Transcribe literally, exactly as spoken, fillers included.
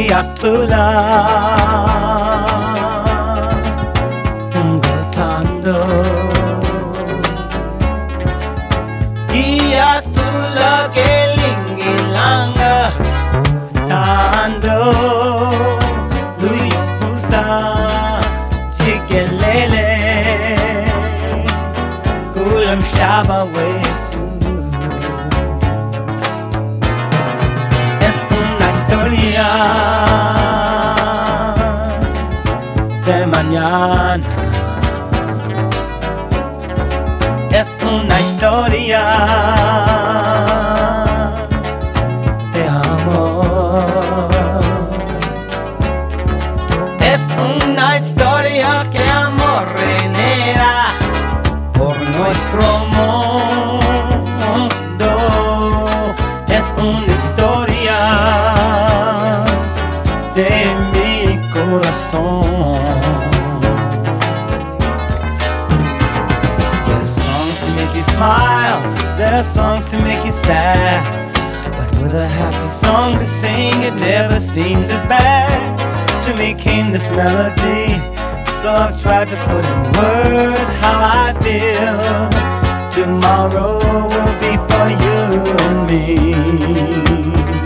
이악불라 ungotando 이악불라 gelingilanga utando luipusa jikelele kulam shaba wetu es una historia de mañana, es una historia de amor, es una historia que amor genera por nuestro mundo, es una historia de mi corazón. There's songs to make you smile, there's songs to make you sad, but with a happy song to sing, it never seems as bad. To me came this melody, so I've tried to put in words how I feel. Tomorrow will be for you and me.